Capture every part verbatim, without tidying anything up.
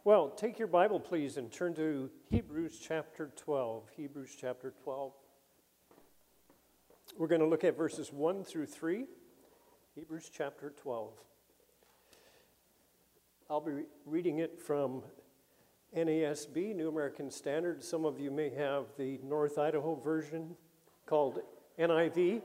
Well, take your Bible, please, and turn to Hebrews chapter twelve. Hebrews chapter twelve. We're going to look at verses one through three. Hebrews chapter twelve. I'll be reading it from N A S B, New American Standard. Some of you may have the North Idaho version called N I V.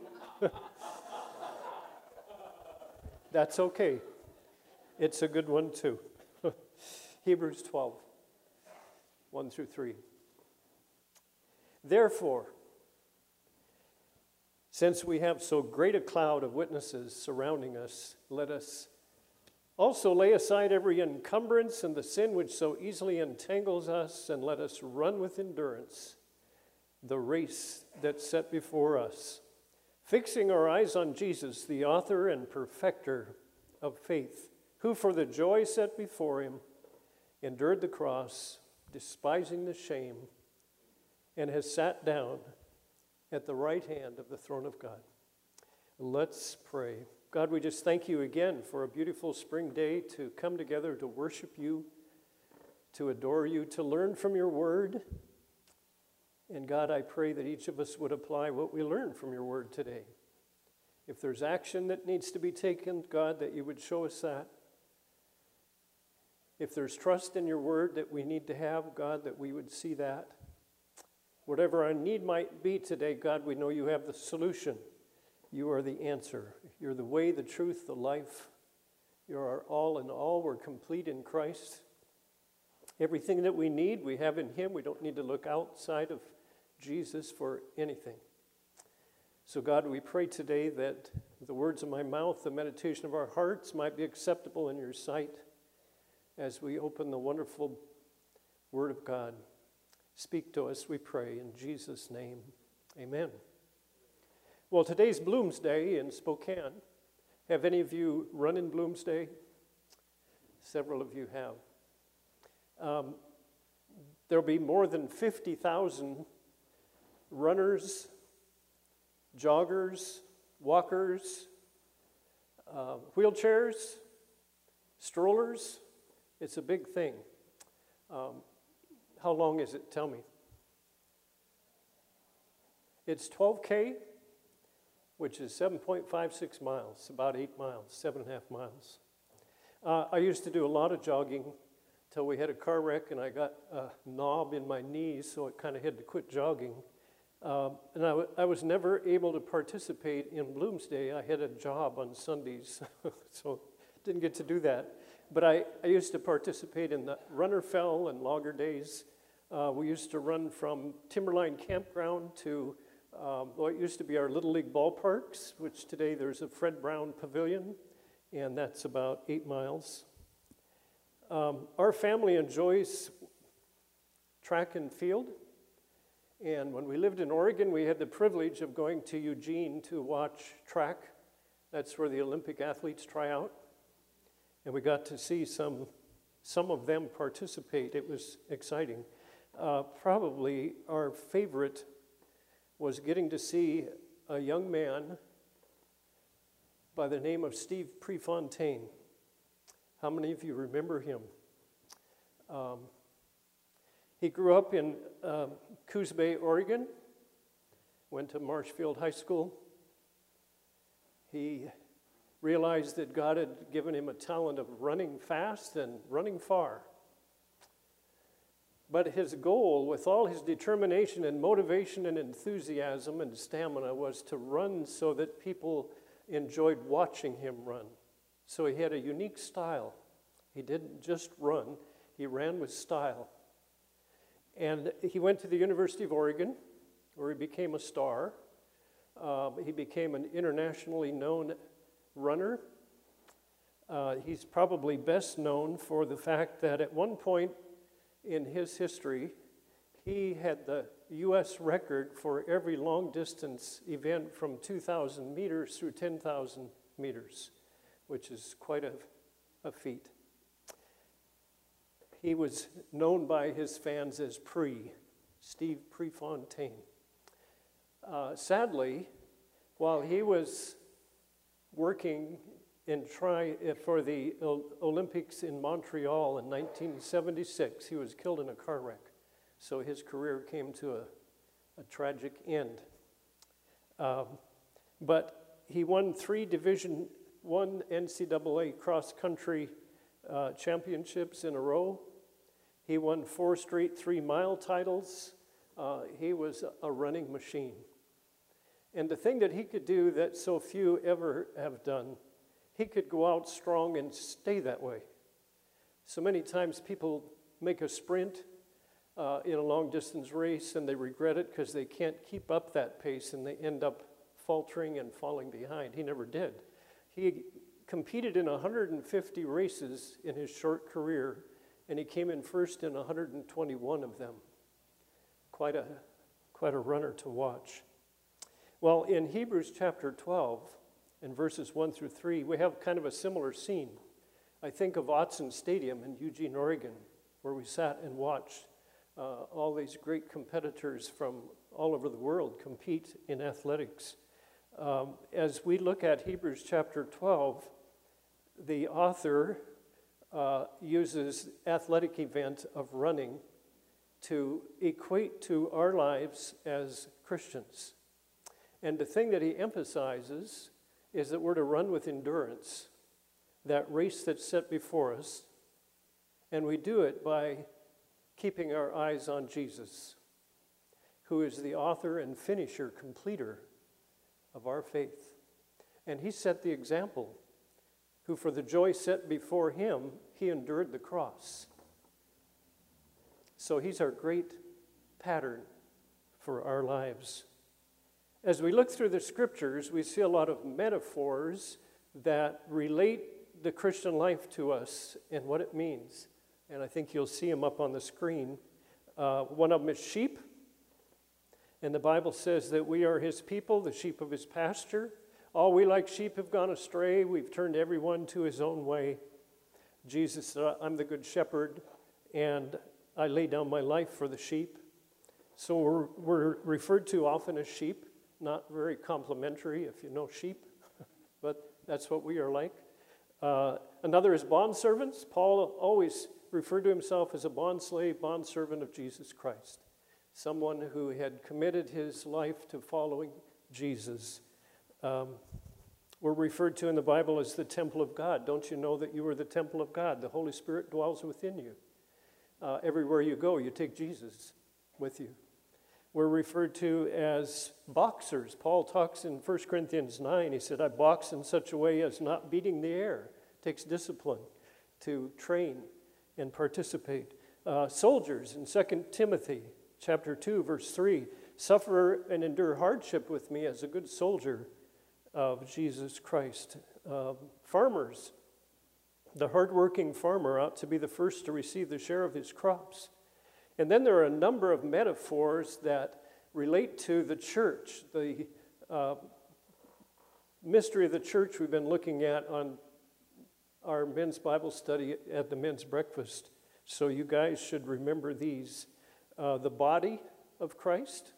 That's okay. It's a good one too. Hebrews twelve, one through three. Therefore, since we have so great a cloud of witnesses surrounding us, let us also lay aside every encumbrance and the sin which so easily entangles us, and let us run with endurance the race that's set before us, fixing our eyes on Jesus, the author and perfecter of faith, who for the joy set before him endured the cross, despising the shame, and has sat down at the right hand of the throne of God. Let's pray. God, we just thank you again for a beautiful spring day to come together to worship you, to adore you, to learn from your word. And God, I pray that each of us would apply what we learned from your word today. If there's action that needs to be taken, God, that you would show us that. If there's trust in your word that we need to have, God, that we would see that. Whatever our need might be today, God, we know you have the solution. You are the answer. You're the way, the truth, the life. You're our all in all. We're complete in Christ. Everything that we need, we have in him. We don't need to look outside of Jesus for anything. So God, we pray today that the words of my mouth, the meditation of our hearts might be acceptable in your sight as we open the wonderful word of God. Speak to us, we pray, in Jesus' name. Amen. Well, today's Bloomsday in Spokane. Have any of you run in Bloomsday? Several of you have. Um, there'll be more than fifty thousand runners, joggers, walkers, uh, wheelchairs, strollers. It's a big thing. Um, how long is it? Tell me. It's twelve K, which is seven point five six miles, about eight miles, seven and a half miles. Uh, I used to do a lot of jogging till we had a car wreck and I got a knob in my knees, so I kind of had to quit jogging. Uh, and I, w- I was never able to participate in Bloomsday. I had a job on Sundays, so didn't get to do that. But I, I used to participate in the Runner Fell and Logger Days. Uh, we used to run from Timberline Campground to um, what used to be our Little League ballparks, which today there's a Fred Brown Pavilion, and that's about eight miles. Um, our family enjoys track and field, and when we lived in Oregon, we had the privilege of going to Eugene to watch track. That's where the Olympic athletes try out. And we got to see some, some of them participate. It was exciting. Uh, probably our favorite was getting to see a young man by the name of Steve Prefontaine. How many of you remember him? Um, he grew up in uh, Coos Bay, Oregon, went to Marshfield High School. He realized that God had given him a talent of running fast and running far. But his goal, with all his determination and motivation and enthusiasm and stamina, was to run so that people enjoyed watching him run. So he had a unique style. He didn't just run, he ran with style. And he went to the University of Oregon, where he became a star. Uh, he became an internationally known runner. Uh, he's probably best known for the fact that at one point in his history, he had the U S record for every long distance event from two thousand meters through ten thousand meters, which is quite a, a feat. He was known by his fans as Pre, Steve Prefontaine. Uh, sadly, while he was working and try for the Olympics in Montreal in nineteen seventy-six. He was killed in a car wreck. So his career came to a, a tragic end. Um, but he won three Division One N C double A cross-country uh, championships in a row. He won four straight three-mile titles. Uh, he was a running machine. And the thing that he could do that so few ever have done, he could go out strong and stay that way. So many times people make a sprint uh, in a long-distance race and they regret it because they can't keep up that pace and they end up faltering and falling behind. He never did. He competed in one hundred fifty races in his short career, and he came in first in one hundred twenty-one of them. Quite a, quite a runner to watch. Well, in Hebrews chapter twelve, in verses one through three, we have kind of a similar scene. I think of Autzen Stadium in Eugene, Oregon, where we sat and watched uh, all these great competitors from all over the world compete in athletics. Um, as we look at Hebrews chapter twelve, the author uh, uses athletic event of running to equate to our lives as Christians. And the thing that he emphasizes is that we're to run with endurance, that race that's set before us, and we do it by keeping our eyes on Jesus, who is the author and finisher, completer of our faith. And he set the example, who for the joy set before him, he endured the cross. So he's our great pattern for our lives. As we look through the scriptures, we see a lot of metaphors that relate the Christian life to us and what it means. And I think you'll see them up on the screen. Uh, one of them is sheep. And the Bible says that we are his people, the sheep of his pasture. All we like sheep have gone astray. We've turned everyone to his own way. Jesus said, I'm the good shepherd, and I lay down my life for the sheep. So we're, we're referred to often as sheep. Not very complimentary if you know sheep, but that's what we are like. Uh, another is bondservants. Paul always referred to himself as a bondslave, bondservant of Jesus Christ. Someone who had committed his life to following Jesus. Um, we're referred to in the Bible as the temple of God. Don't you know that you are the temple of God? The Holy Spirit dwells within you. Uh, everywhere you go, you take Jesus with you. We're referred to as boxers. Paul talks in First Corinthians nine. He said, I box in such a way as not beating the air. It takes discipline to train and participate. Uh, soldiers in Second Timothy chapter two, verse three, suffer and endure hardship with me as a good soldier of Jesus Christ. Uh, farmers, the hardworking farmer ought to be the first to receive the share of his crops. And then there are a number of metaphors that relate to the church, the uh, mystery of the church we've been looking at on our men's Bible study at the men's breakfast. So you guys should remember these. Uh, the body of Christ,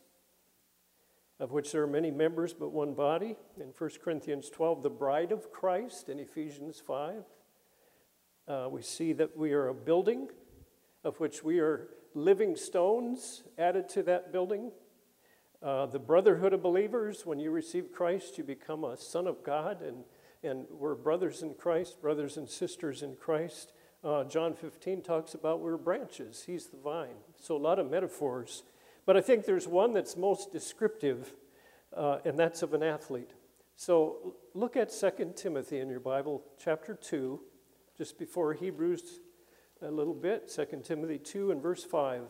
of which there are many members but one body. In First Corinthians twelve, the bride of Christ. In Ephesians five, uh, we see that we are a building of which we are living stones added to that building. Uh, the brotherhood of believers, when you receive Christ, you become a son of God, and, and we're brothers in Christ, brothers and sisters in Christ. Uh, John fifteen talks about we're branches. He's the vine. So a lot of metaphors. But I think there's one that's most descriptive, uh, and that's of an athlete. So look at Second Timothy in your Bible, chapter two, just before Hebrews a little bit, Second Timothy two and verse five.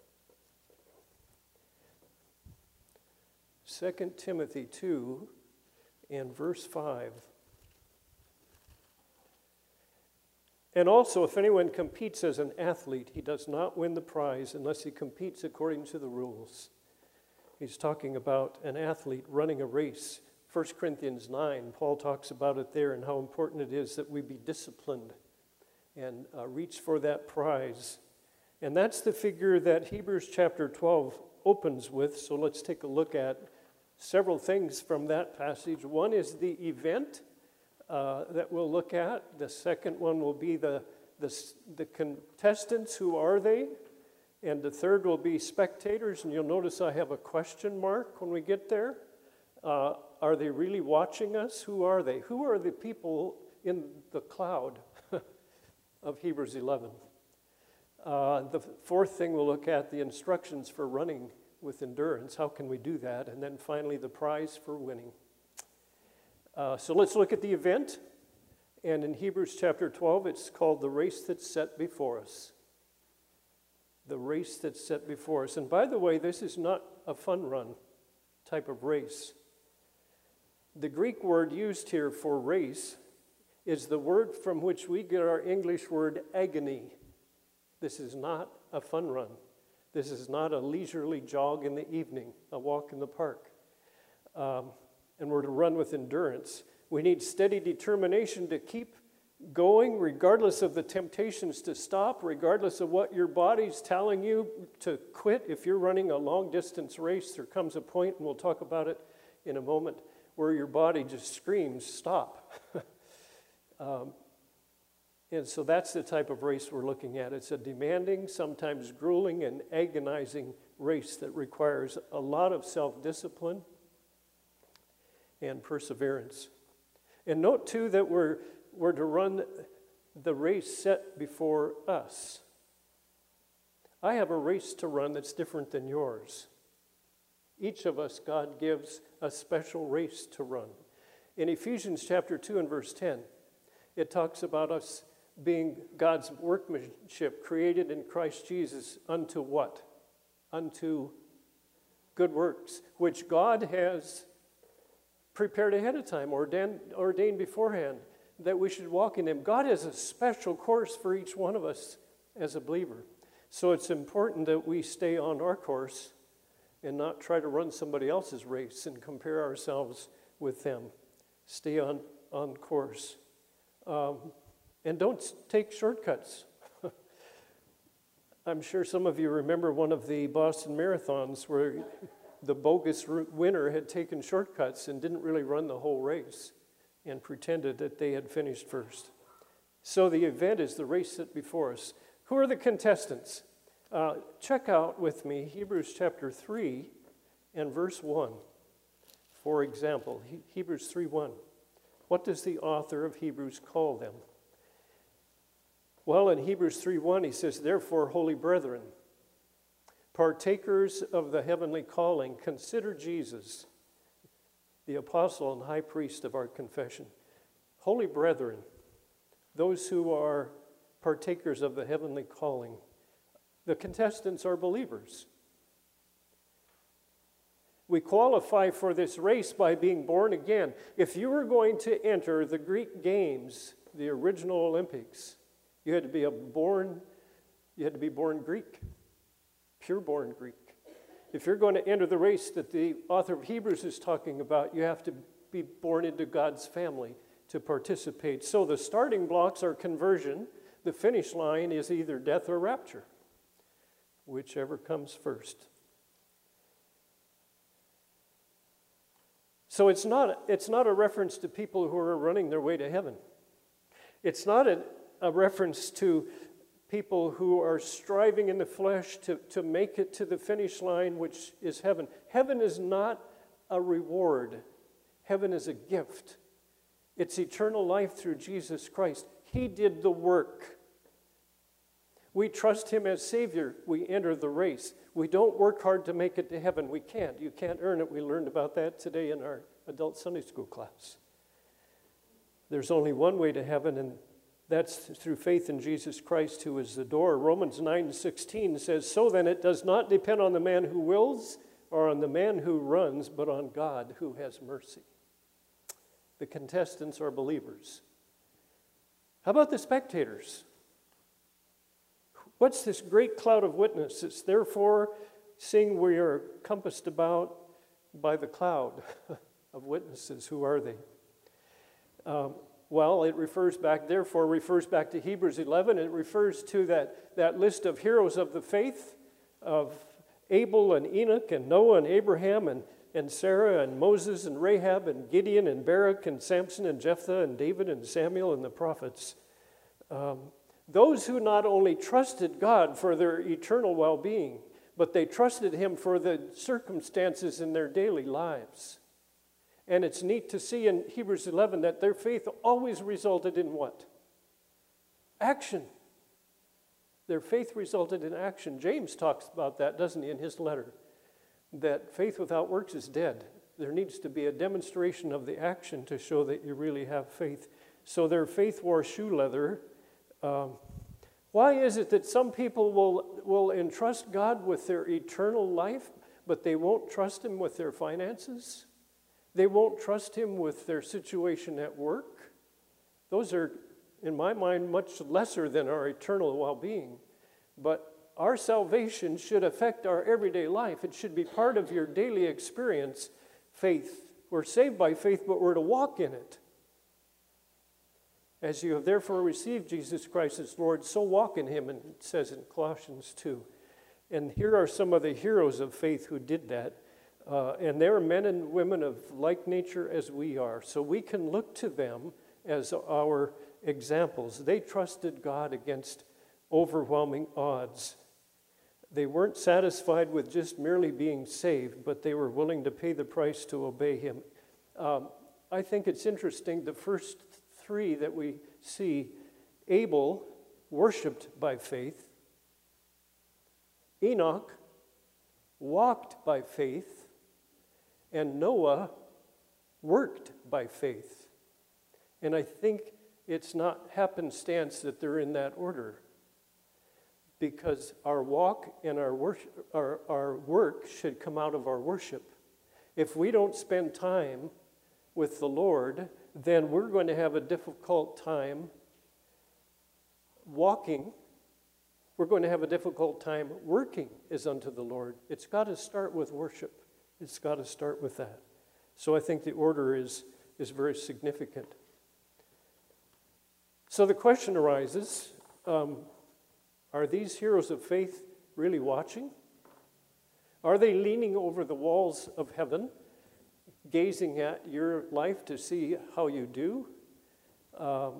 Second Timothy two and verse five. And also, if anyone competes as an athlete, he does not win the prize unless he competes according to the rules. He's talking about an athlete running a race. First Corinthians nine, Paul talks about it there and how important it is that we be disciplined and uh, reach for that prize. And that's the figure that Hebrews chapter twelve opens with. So let's take a look at several things from that passage. One is the event uh, that we'll look at. The second one will be the, the, the contestants, who are they? And the third will be spectators, and you'll notice I have a question mark when we get there. Uh, are they really watching us? Who are they? Who are the people in the cloud of Hebrews eleven? Uh, the fourth thing we'll look at, the instructions for running with endurance. How can we do that? And then finally, the prize for winning. Uh, so let's look at the event. And in Hebrews chapter twelve, it's called the race that's set before us. The race that's set before us. And by the way, this is not a fun run type of race. The Greek word used here for race is the word from which we get our English word agony. This is not a fun run. This is not a leisurely jog in the evening, a walk in the park. Um, and we're to run with endurance. We need steady determination to keep going regardless of the temptations to stop, regardless of what your body's telling you to quit. If you're running a long-distance race, there comes a point, and we'll talk about it in a moment, where your body just screams, stop. um, and so that's the type of race we're looking at. It's a demanding, sometimes grueling, and agonizing race that requires a lot of self-discipline and perseverance. And note, too, that we're, we're to run the race set before us. I have a race to run that's different than yours. Each of us, God gives a special race to run. In Ephesians chapter two and verse ten, it talks about us being God's workmanship, created in Christ Jesus unto what? Unto good works, which God has prepared ahead of time, ordained, ordained beforehand, that we should walk in them. God has a special course for each one of us as a believer. So it's important that we stay on our course and not try to run somebody else's race and compare ourselves with them. Stay on, on course. Um, and don't take shortcuts. I'm sure some of you remember one of the Boston marathons where the bogus winner had taken shortcuts and didn't really run the whole race and pretended that they had finished first. So the event is the race set before us. Who are the contestants? Uh, check out with me Hebrews chapter three and verse one. For example, he, Hebrews three one. What does the author of Hebrews call them? Well, in Hebrews three one, he says, therefore, holy brethren, partakers of the heavenly calling, consider Jesus, the apostle and high priest of our confession. Holy brethren, those who are partakers of the heavenly calling, the contestants are believers. We qualify for this race by being born again. If you were going to enter the Greek Games, the original Olympics, you had to be a born, you had to be born Greek, pure-born Greek. If you're going to enter the race that the author of Hebrews is talking about, you have to be born into God's family to participate. So the starting blocks are conversion. The finish line is either death or rapture, whichever comes first. So it's not, it's not a reference to people who are running their way to heaven. It's not a, a reference to people who are striving in the flesh to, to make it to the finish line, which is heaven. Heaven is not a reward. Heaven is a gift. It's eternal life through Jesus Christ. He did the work. We trust him as Savior. We enter the race. We don't work hard to make it to heaven. We can't. You can't earn it. We learned about that today in our adult Sunday school class. There's only one way to heaven, and that's through faith in Jesus Christ, who is the door. Romans nine sixteen says, so then it does not depend on the man who wills or on the man who runs, but on God who has mercy. The contestants are believers. How about the spectators? What's this great cloud of witnesses? Therefore, seeing we are compassed about by the cloud of witnesses. Who are they? Um, well, it refers back, therefore, refers back to Hebrews eleven. It refers to that, that list of heroes of the faith of Abel and Enoch and Noah and Abraham and and Sarah and Moses and Rahab and Gideon and Barak and Samson and Jephthah and David and Samuel and the prophets. Um, those who not only trusted God for their eternal well-being, but they trusted him for the circumstances in their daily lives. And it's neat to see in Hebrews eleven that their faith always resulted in what? Action. Their faith resulted in action. James talks about that, doesn't he, in his letter? That faith without works is dead. There needs to be a demonstration of the action to show that you really have faith. So their faith wore shoe leather. Um, why is it that some people will, will entrust God with their eternal life, but they won't trust him with their finances? They won't trust him with their situation at work? Those are, in my mind, much lesser than our eternal well-being. But our salvation should affect our everyday life. It should be part of your daily experience, faith. We're saved by faith, but we're to walk in it. As you have therefore received Jesus Christ as Lord, so walk in him, and it says in Colossians two. And here are some of the heroes of faith who did that. Uh, and they are men and women of like nature as we are. So we can look to them as our examples. They trusted God against overwhelming odds. They weren't satisfied with just merely being saved, but they were willing to pay the price to obey him. Um, I think it's interesting, the first three that we see, Abel worshiped by faith, Enoch walked by faith, and Noah worked by faith. And I think it's not happenstance that they're in that order, because our walk and our worship, our, our work should come out of our worship. If we don't spend time with the Lord, then we're going to have a difficult time walking. We're going to have a difficult time working as unto the Lord. It's got to start with worship. It's got to start with that. So I think the order is, is very significant. So the question arises, um, are these heroes of faith really watching? Are they leaning over the walls of heaven, gazing at your life to see how you do? Um,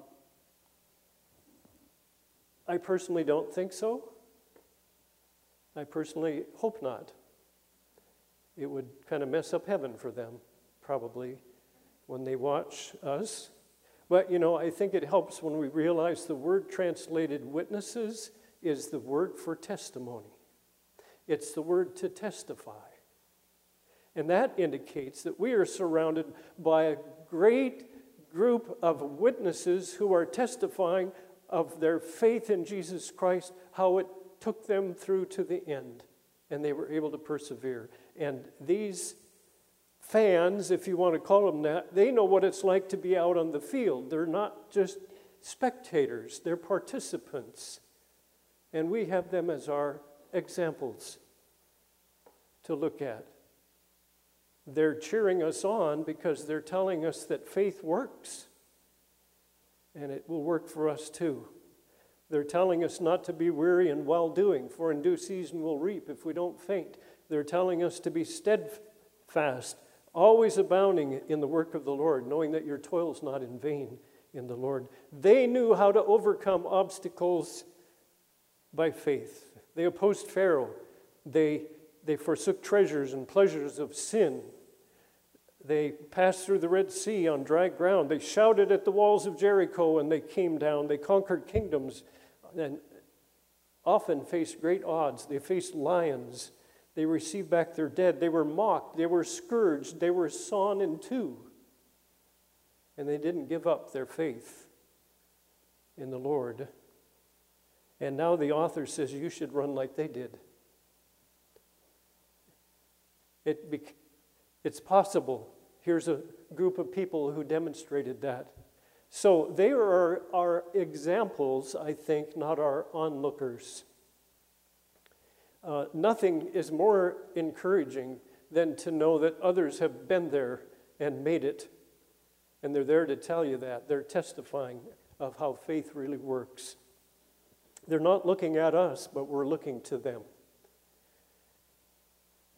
I personally don't think so. I personally hope not. It would kind of mess up heaven for them, probably, when they watch us. But, you know, I think it helps when we realize the word translated witnesses is the word for testimony. It's the word to testify. And that indicates that we are surrounded by a great group of witnesses who are testifying of their faith in Jesus Christ, how it took them through to the end, and they were able to persevere. And these fans, if you want to call them that, they know what it's like to be out on the field. They're not just spectators, they're participants. And we have them as our examples to look at. They're cheering us on because they're telling us that faith works. And it will work for us too. They're telling us not to be weary in well-doing, for in due season we'll reap if we don't faint. They're telling us to be steadfast, always abounding in the work of the Lord, knowing that your toil is not in vain in the Lord. They knew how to overcome obstacles by faith. They opposed Pharaoh. They, they forsook treasures and pleasures of sin. They passed through the Red Sea on dry ground. They shouted at the walls of Jericho and they came down. They conquered kingdoms and often faced great odds. They faced lions. They received back their dead. They were mocked. They were scourged. They were sawn in two. And they didn't give up their faith in the Lord. And now the author says you should run like they did. It bec- it's possible. Here's a group of people who demonstrated that. So they are our examples, I think, not our onlookers. Uh, nothing is more encouraging than to know that others have been there and made it. And they're there to tell you that. They're testifying of how faith really works. They're not looking at us, but we're looking to them.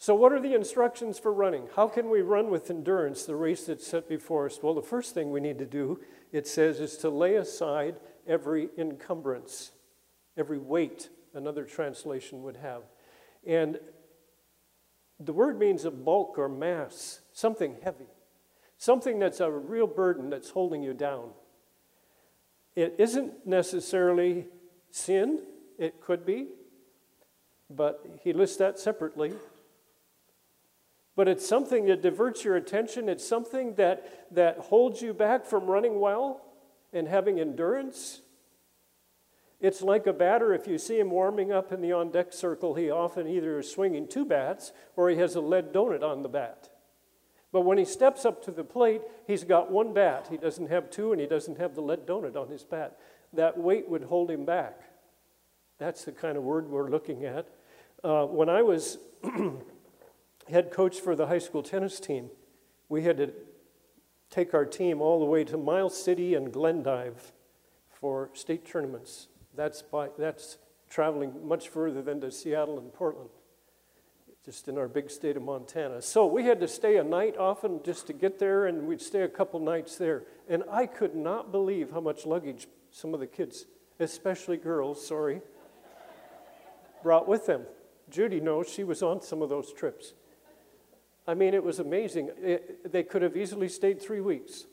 So what are the instructions for running? How can we run with endurance the race that's set before us? Well, the first thing we need to do, it says, is to lay aside every encumbrance, every weight, another translation would have. And the word means a bulk or mass, something heavy, something that's a real burden that's holding you down. It isn't necessarily sin, it could be, but he lists that separately. But it's something that diverts your attention. It's something that, that holds you back from running well and having endurance. It's like a batter. If you see him warming up in the on-deck circle, he often either is swinging two bats or he has a lead donut on the bat. But when he steps up to the plate, he's got one bat. He doesn't have two, and he doesn't have the lead donut on his bat. That weight would hold him back. That's the kind of word we're looking at. Uh, when I was head coach for the high school tennis team, we had to take our team all the way to Miles City and Glendive for state tournaments. That's, by, that's traveling much further than to Seattle and Portland, just in our big state of Montana. So we had to stay a night often just to get there, and we'd stay a couple nights there. And I could not believe how much luggage some of the kids, especially girls, sorry, brought with them. Judy knows, she was on some of those trips. I mean, it was amazing. It, they could have easily stayed three weeks.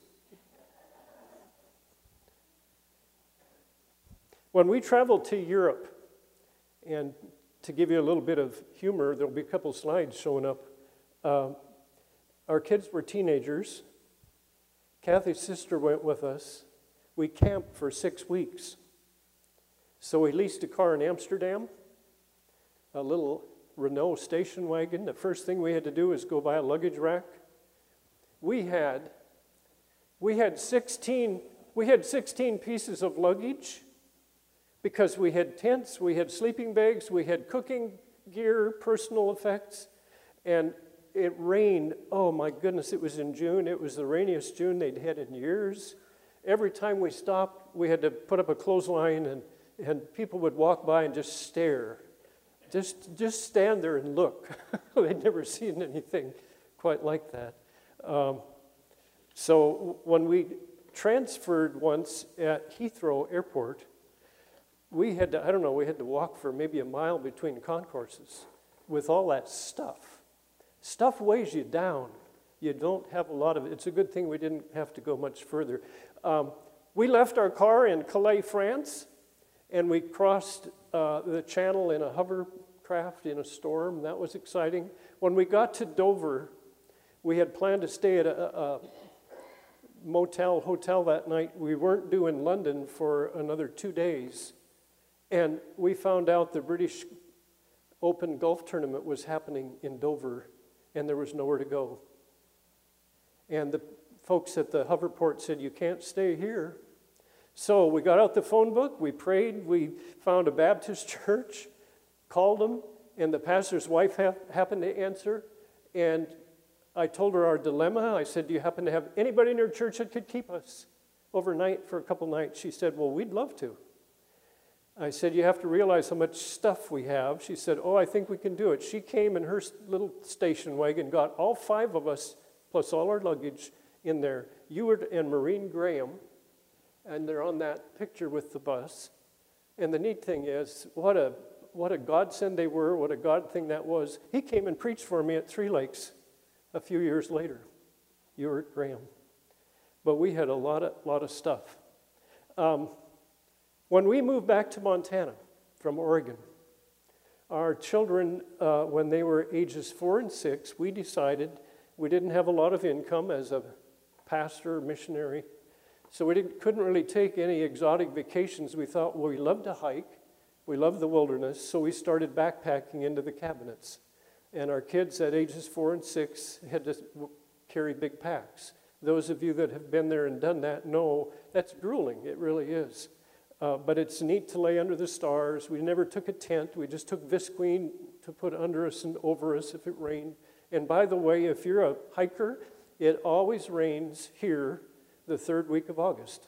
When we traveled to Europe, and to give you a little bit of humor, there'll be a couple slides showing up. Uh, our kids were teenagers. Kathy's sister went with us. We camped for six weeks. So we leased a car in Amsterdam, a little Renault station wagon. The first thing we had to do was go buy a luggage rack. We had, we had sixteen, we had sixteen pieces of luggage because we had tents, we had sleeping bags, we had cooking gear, personal effects, and it rained. Oh my goodness, it was in June. It was the rainiest June they'd had in years. Every time we stopped, we had to put up a clothesline, and, and people would walk by and just stare. Just, just stand there and look. They'd never seen anything quite like that. Um, so when we transferred once at Heathrow Airport, we had to, I don't know, we had to walk for maybe a mile between concourses with all that stuff. Stuff weighs you down. You don't have a lot of it. It's a good thing we didn't have to go much further. Um, we left our car in Calais, France, and we crossed uh, the channel in a hovercraft in a storm. That was exciting. When we got to Dover, we had planned to stay at a, a motel, hotel that night. We weren't due in London for another two days. And we found out the British Open Golf Tournament was happening in Dover, and there was nowhere to go. And the folks at the hoverport said, you can't stay here. So we got out the phone book, we prayed, we found a Baptist church, called them, and the pastor's wife ha- happened to answer. And I told her our dilemma. I said, do you happen to have anybody in your church that could keep us overnight for a couple nights? She said, well, we'd love to. I said, you have to realize how much stuff we have. She said, oh, I think we can do it. She came in her little station wagon, got all five of us, plus all our luggage, in there. Ewart and Maureen Graham, and they're on that picture with the bus. And the neat thing is, what a what a godsend they were, what a God thing that was. He came and preached for me at Three Lakes a few years later, Ewart Graham. But we had a lot of, lot of stuff. Um, when we moved back to Montana from Oregon, our children, uh, when they were ages four and six, we decided we didn't have a lot of income as a pastor, missionary, so we didn't, couldn't really take any exotic vacations. We thought, well, we love to hike, we love the wilderness, so we started backpacking into the cabinets. And our kids at ages four and six had to carry big packs. Those of you that have been there and done that know that's grueling, it really is. Uh, but it's neat to lay under the stars. We never took a tent, we just took visqueen to put under us and over us if it rained. And by the way, if you're a hiker, it always rains here the third week of August.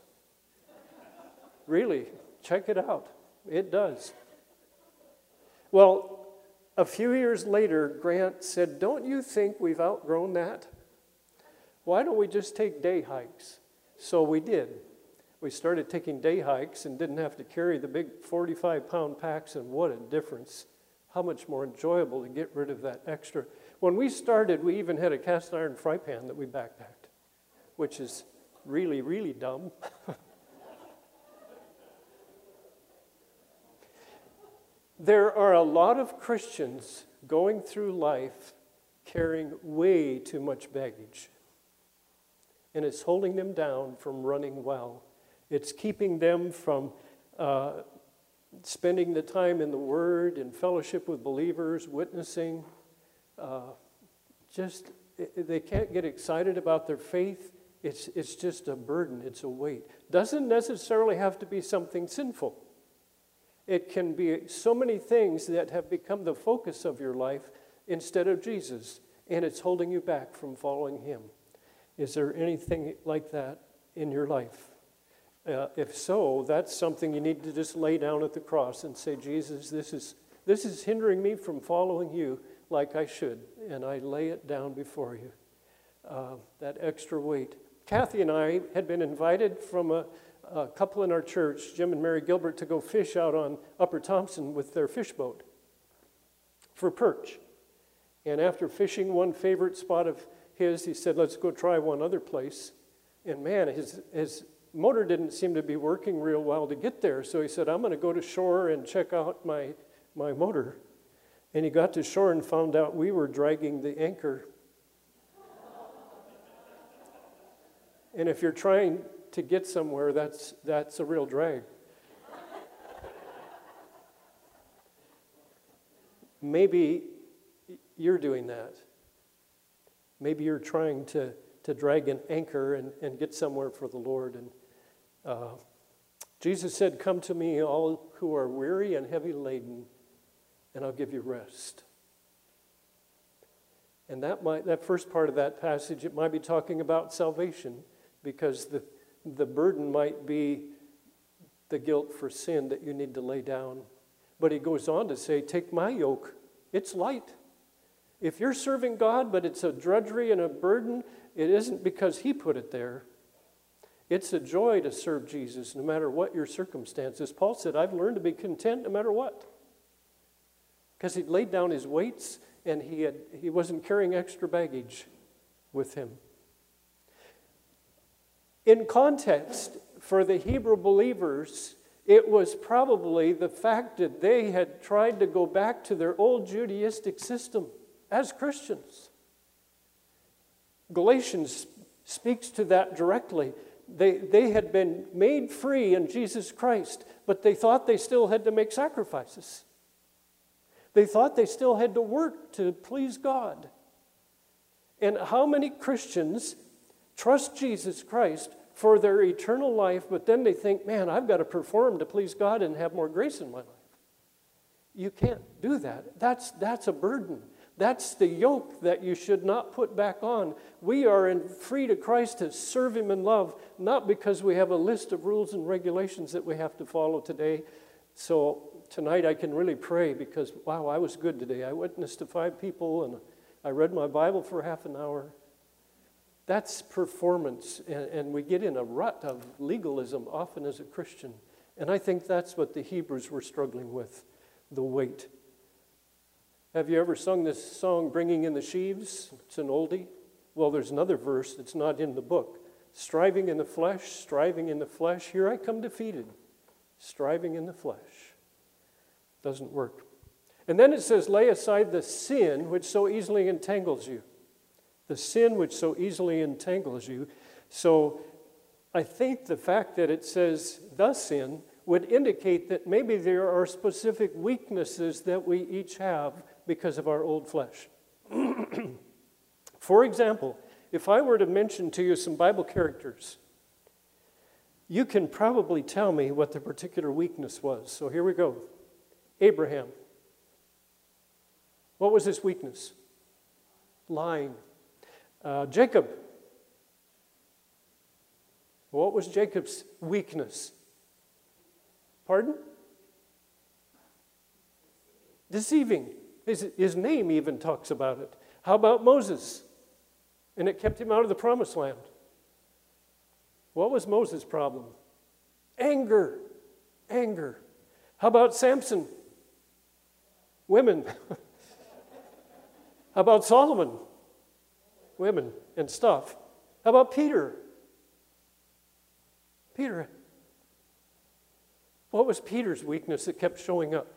Really, check it out. It does. Well, a few years later, Grant said, "Don't you think we've outgrown that? Why don't we just take day hikes?" So we did. We started taking day hikes and didn't have to carry the big forty-five pound packs, and what a difference. How much more enjoyable to get rid of that extra. When we started, we even had a cast iron fry pan that we backpacked, which is really, really dumb. There are a lot of Christians going through life carrying way too much baggage. And it's holding them down from running well. It's keeping them from uh, spending the time in the Word, in fellowship with believers, witnessing. Uh, just, they can't get excited about their faith. It's, it's just a burden. It's a weight. Doesn't necessarily have to be something sinful. It can be so many things that have become the focus of your life instead of Jesus, and it's holding you back from following Him. Is there anything like that in your life? Uh, if so, that's something you need to just lay down at the cross and say, "Jesus, this is this is hindering me from following you like I should," and I lay it down before you. Uh, that extra weight. Kathy and I had been invited from a, a couple in our church, Jim and Mary Gilbert, to go fish out on Upper Thompson with their fish boat for perch. And after fishing one favorite spot of his, he said, "Let's go try one other place." And man, his his motor didn't seem to be working real well to get there. So he said, "I'm going to go to shore and check out my, my motor." And he got to shore and found out we were dragging the anchor. And if you're trying to get somewhere, that's that's a real drag. Maybe you're doing that. Maybe you're trying to, to drag an anchor and, and get somewhere for the Lord. And uh, Jesus said, "Come to me, all who are weary and heavy laden, and I'll give you rest." And that might that first part of that passage, it might be talking about salvation, because the the burden might be the guilt for sin that you need to lay down. But he goes on to say, "Take my yoke. It's light." If you're serving God, but it's a drudgery and a burden, it isn't because He put it there. It's a joy to serve Jesus no matter what your circumstances. Paul said, "I've learned to be content no matter what." Because he'd laid down his weights and he had he wasn't carrying extra baggage with him. In context, for the Hebrew believers, it was probably the fact that they had tried to go back to their old Judaistic system as Christians. Galatians speaks to that directly. They, they had been made free in Jesus Christ, but they thought they still had to make sacrifices. They thought they still had to work to please God. And how many Christians trust Jesus Christ for their eternal life, but then they think, "Man, I've got to perform to please God and have more grace in my life"? You can't do that. That's, that's a burden. That's the yoke that you should not put back on. We are in, free to Christ to serve Him in love, not because we have a list of rules and regulations that we have to follow today. So tonight I can really pray because, wow, I was good today. I witnessed to five people and I read my Bible for half an hour. That's performance, and, and we get in a rut of legalism often as a Christian. And I think that's what the Hebrews were struggling with, the weight. Have you ever sung this song, "Bringing in the Sheaves"? It's an oldie. Well, there's another verse that's not in the book. "Striving in the flesh, striving in the flesh, here I come defeated. Striving in the flesh." Doesn't work. And then it says, "Lay aside the sin which so easily entangles you." The sin which so easily entangles you. So I think the fact that it says "the sin" would indicate that maybe there are specific weaknesses that we each have because of our old flesh. For example, if I were to mention to you some Bible characters, you can probably tell me what the particular weakness was. So here we go. Abraham. What was his weakness? Lying. Uh, Jacob. What was Jacob's weakness? Pardon? Deceiving. His, his name even talks about it. How about Moses? And it kept him out of the promised land. What was Moses' problem? Anger. Anger. How about Samson? Women. How about Solomon? Women and stuff. How about Peter? Peter. What was Peter's weakness that kept showing up?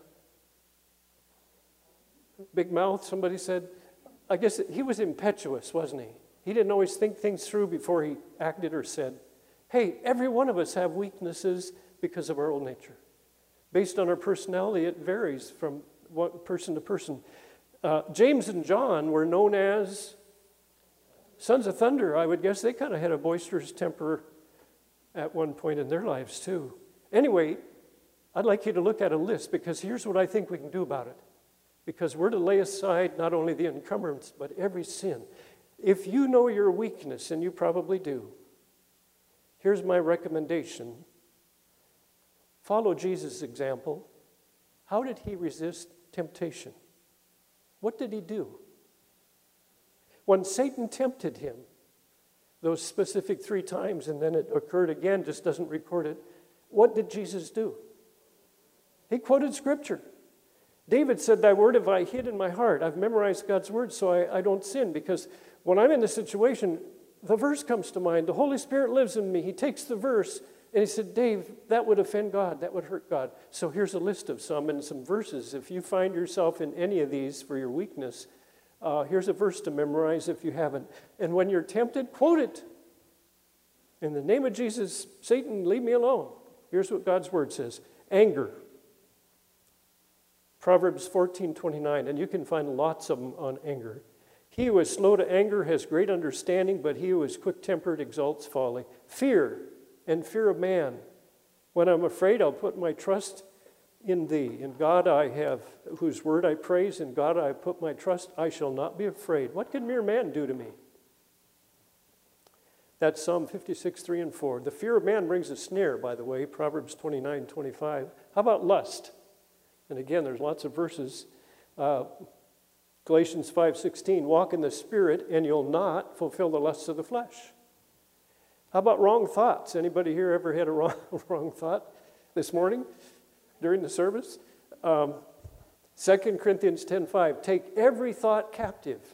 Big mouth, somebody said. I guess he was impetuous, wasn't he? He didn't always think things through before he acted or said. Hey, every one of us have weaknesses because of our old nature. Based on our personality, it varies from one person to person. Uh, James and John were known as sons of thunder. I would guess they kind of had a boisterous temper at one point in their lives too. Anyway, I'd like you to look at a list, because here's what I think we can do about it. Because we're to lay aside not only the encumbrance, but every sin. If you know your weakness, and you probably do, here's my recommendation. Follow Jesus' example. How did he resist temptation? What did he do? When Satan tempted him, those specific three times, and then it occurred again, just doesn't record it, what did Jesus do? He quoted Scripture. David said, "Thy word have I hid in my heart." I've memorized God's word so I, I don't sin, because when I'm in the situation, the verse comes to mind. The Holy Spirit lives in me. He takes the verse and he said, "Dave, that would offend God. That would hurt God." So here's a list of some and some verses. If you find yourself in any of these for your weakness, uh, here's a verse to memorize if you haven't. And when you're tempted, quote it. In the name of Jesus, Satan, leave me alone. Here's what God's word says. Anger. Proverbs fourteen twenty-nine, and you can find lots of them on anger. He who is slow to anger has great understanding, but he who is quick-tempered exalts folly. Fear and fear of man. When I'm afraid, I'll put my trust in thee. In God I have, whose word I praise, in God I put my trust, I shall not be afraid. What can mere man do to me? That's Psalm fifty-six, three and four. The fear of man brings a snare, by the way, Proverbs twenty-nine, twenty-five. How about lust? And again, there's lots of verses. Uh, Galatians five sixteen, walk in the Spirit and you'll not fulfill the lusts of the flesh. How about wrong thoughts? Anybody here ever had a wrong, wrong thought this morning during the service? Um, Second Corinthians ten five, take every thought captive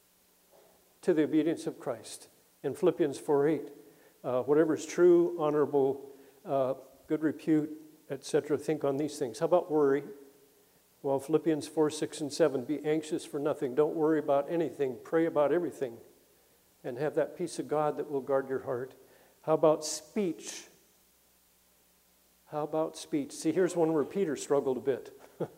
to the obedience of Christ. In Philippians four eight, uh, whatever is true, honorable, uh, good repute, et cetera, think on these things. How about worry? Well, Philippians four, six, and seven, be anxious for nothing. Don't worry about anything. Pray about everything. And have that peace of God that will guard your heart. How about speech? How about speech? See, here's one where Peter struggled a bit.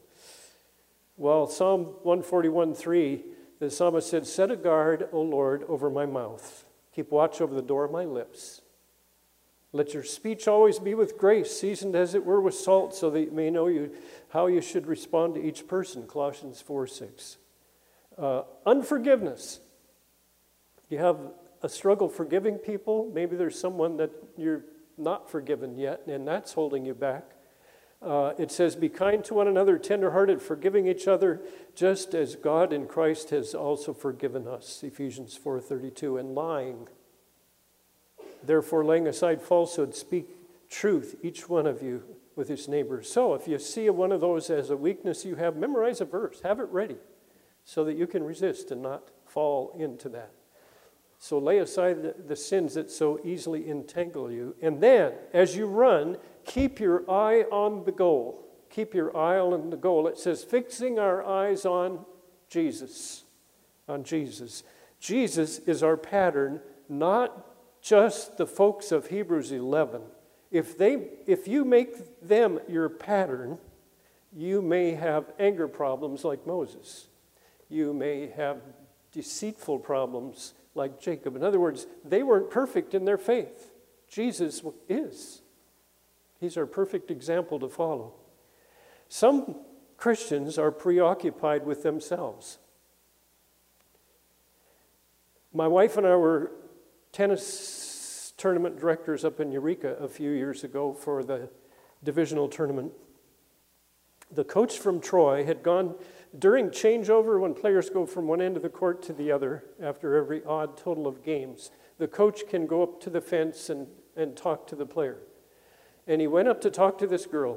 Well, Psalm one forty-one, three, the psalmist said, set a guard, O Lord, over my mouth. Keep watch over the door of my lips. Let your speech always be with grace, seasoned as it were with salt, so that you may know you, how you should respond to each person, Colossians four, six. Uh, unforgiveness. You have a struggle forgiving people. Maybe there's someone that you're not forgiven yet, and that's holding you back. Uh, it says, be kind to one another, tenderhearted, forgiving each other, just as God in Christ has also forgiven us, Ephesians four thirty-two. And lying. Therefore, laying aside falsehood, speak truth, each one of you, with his neighbor. So if you see one of those as a weakness you have, memorize a verse. Have it ready so that you can resist and not fall into that. So lay aside the, the sins that so easily entangle you. And then, as you run, keep your eye on the goal. Keep your eye on the goal. It says, fixing our eyes on Jesus. On Jesus. Jesus is our pattern, not just the folks of Hebrews eleven. If they, if you make them your pattern, you may have anger problems like Moses. You may have deceitful problems like Jacob. In other words, they weren't perfect in their faith. Jesus is. He's our perfect example to follow. Some Christians are preoccupied with themselves. My wife and I were tennis tournament directors up in Eureka a few years ago for the divisional tournament. The coach from Troy had gone during changeover when players go from one end of the court to the other after every odd total of games. The coach can go up to the fence and, and talk to the player. And he went up to talk to this girl.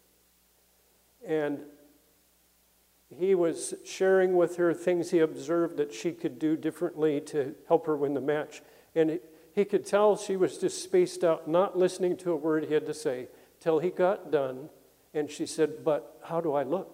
And he was sharing with her things he observed that she could do differently to help her win the match. And he, he could tell she was just spaced out, not listening to a word he had to say, till he got done. And she said, "But how do I look?"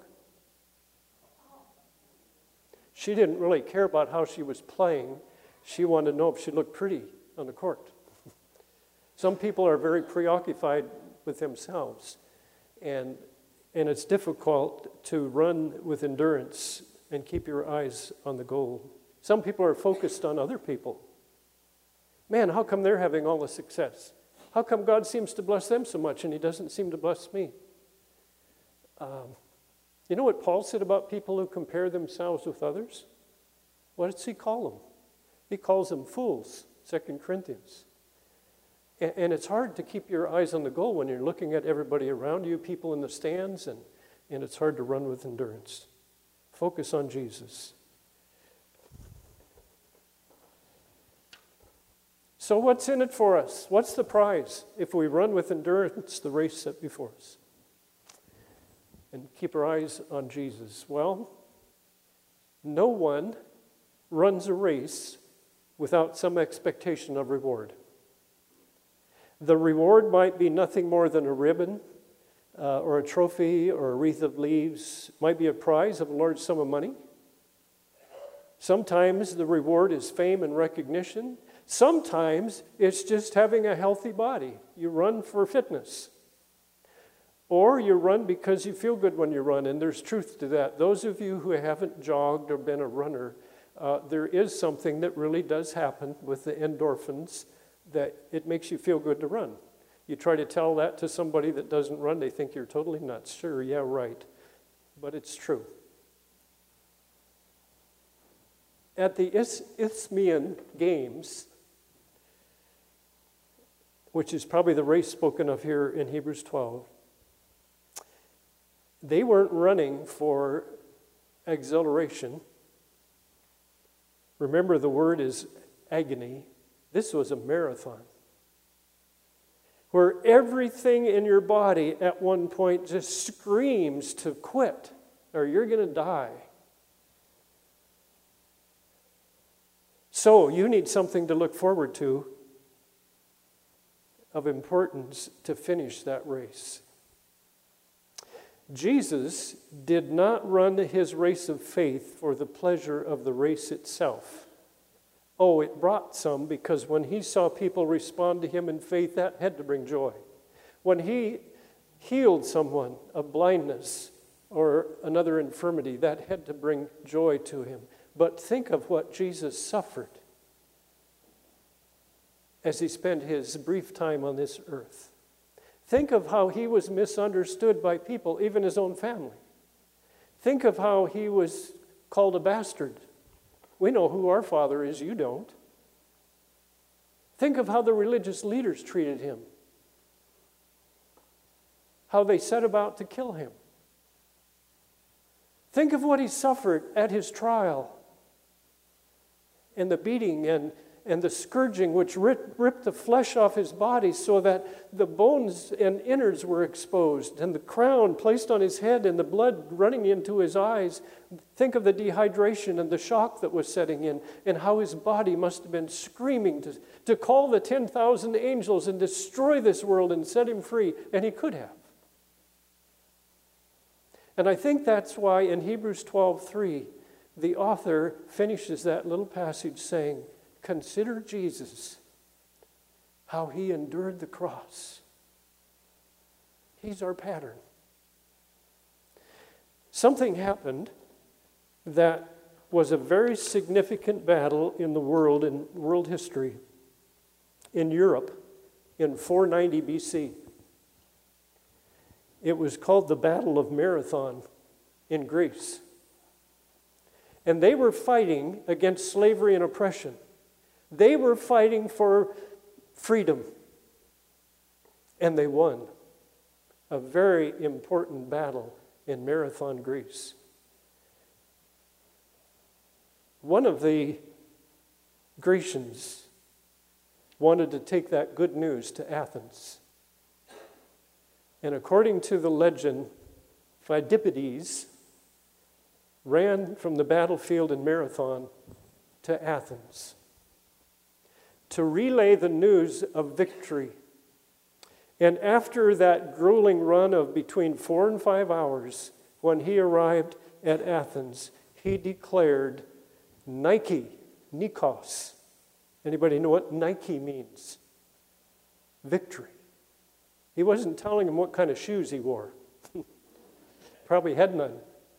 She didn't really care about how she was playing. She wanted to know if she looked pretty on the court. Some people are very preoccupied with themselves, and, and it's difficult to run with endurance and keep your eyes on the goal. Some people are focused on other people. Man, how come they're having all the success? How come God seems to bless them so much and he doesn't seem to bless me? Um, You know what Paul said about people who compare themselves with others? What does he call them? He calls them fools, Second Corinthians. And, and it's hard to keep your eyes on the goal when you're looking at everybody around you, people in the stands, and, and it's hard to run with endurance. Focus on Jesus. So what's in it for us? What's the prize if we run with endurance the race set before us? And keep our eyes on Jesus. Well, no one runs a race without some expectation of reward. The reward might be nothing more than a ribbon uh, or a trophy or a wreath of leaves. It might be a prize of a large sum of money. Sometimes the reward is fame and recognition. Sometimes it's just having a healthy body. You run for fitness. Or you run because you feel good when you run, and there's truth to that. Those of you who haven't jogged or been a runner, uh, there is something that really does happen with the endorphins that it makes you feel good to run. You try to tell that to somebody that doesn't run, they think you're totally nuts. Sure, yeah, right. But it's true. At the Is- Isthmian Games, which is probably the race spoken of here in Hebrews twelve, they weren't running for exhilaration. Remember, the word is agony. This was a marathon where everything in your body at one point just screams to quit or you're going to die. So you need something to look forward to of importance to finish that race. Jesus did not run his race of faith for the pleasure of the race itself. Oh, it brought some, because when he saw people respond to him in faith, that had to bring joy. When he healed someone of blindness or another infirmity, that had to bring joy to him. But think of what Jesus suffered as he spent his brief time on this earth. Think of how he was misunderstood by people, even his own family. Think of how he was called a bastard. We know who our father is, you don't. Think of how the religious leaders treated him. How they set about to kill him. Think of what he suffered at his trial. And the beating and and the scourging which ripped, ripped the flesh off his body so that the bones and innards were exposed, and the crown placed on his head and the blood running into his eyes. Think of the dehydration and the shock that was setting in, and how his body must have been screaming to, to call the ten thousand angels and destroy this world and set him free, and he could have. And I think that's why in Hebrews twelve three, the author finishes that little passage saying, "Consider Jesus, how he endured the cross." He's our pattern. Something happened that was a very significant battle in the world, in world history, in Europe in four ninety B C. It was called the Battle of Marathon in Greece. And they were fighting against slavery and oppression. They were fighting for freedom, and they won a very important battle in Marathon, Greece. One of the Grecians wanted to take that good news to Athens. And according to the legend, Phidippides ran from the battlefield in Marathon to Athens to relay the news of victory. And after that grueling run of between four and five hours, when he arrived at Athens, he declared Nike, Nikos. Anybody know what Nike means? Victory. He wasn't telling him what kind of shoes he wore. Probably had none.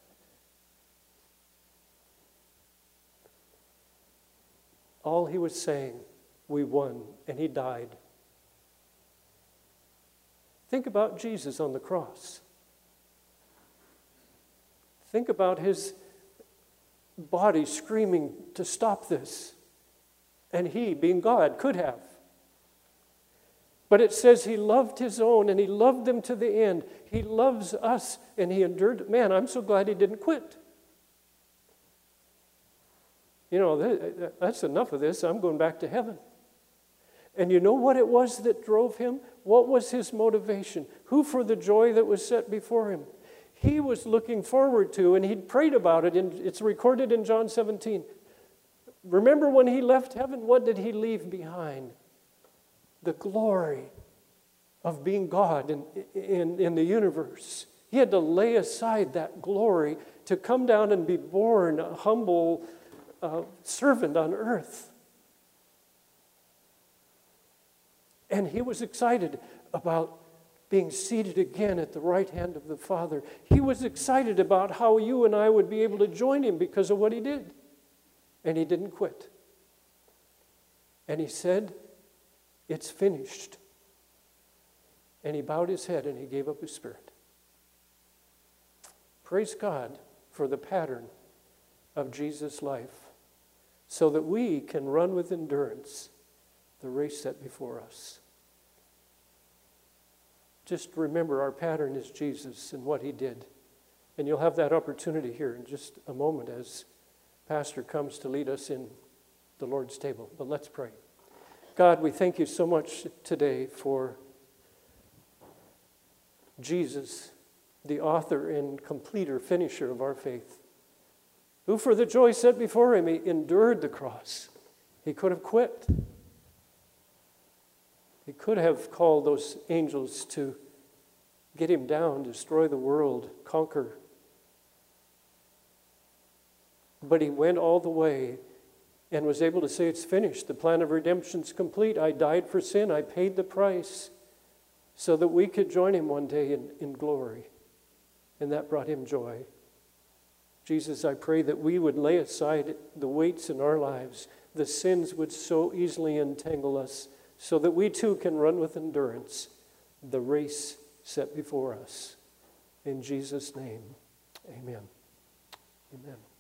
All he was saying, we won, and he died. Think about Jesus on the cross. Think about his body screaming to stop this. And he, being God, could have. But it says he loved his own, and he loved them to the end. He loves us, and he endured. Man, I'm so glad he didn't quit. You know, that's enough of this. I'm going back to heaven. And you know what it was that drove him? What was his motivation? Who for the joy that was set before him? He was looking forward to, and he'd prayed about it, and it's recorded in John seventeen. Remember when he left heaven, what did he leave behind? The glory of being God in, in, in the universe. He had to lay aside that glory to come down and be born a humble uh, servant on earth. And he was excited about being seated again at the right hand of the Father. He was excited about how you and I would be able to join him because of what he did. And he didn't quit. And he said, it's finished. And he bowed his head and he gave up his spirit. Praise God for the pattern of Jesus' life, so that we can run with endurance the race set before us. Just remember, our pattern is Jesus and what he did. And you'll have that opportunity here in just a moment as Pastor comes to lead us in the Lord's table. But let's pray. God, we thank you so much today for Jesus, the author and completer, finisher of our faith, who for the joy set before him, he endured the cross. He could have quit. He could have called those angels to get him down, destroy the world, conquer. But he went all the way and was able to say, it's finished. The plan of redemption's complete. I died for sin. I paid the price so that we could join him one day in, in glory. And that brought him joy. Jesus, I pray that we would lay aside the weights in our lives, the sins which so easily entangle us, so that we too can run with endurance the race set before us. In Jesus' name, amen. Amen.